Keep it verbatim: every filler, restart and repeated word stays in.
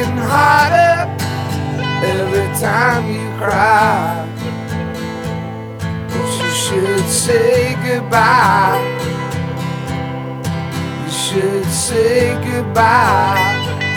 getting harder every time you cry. But you should say goodbye. You should say goodbye.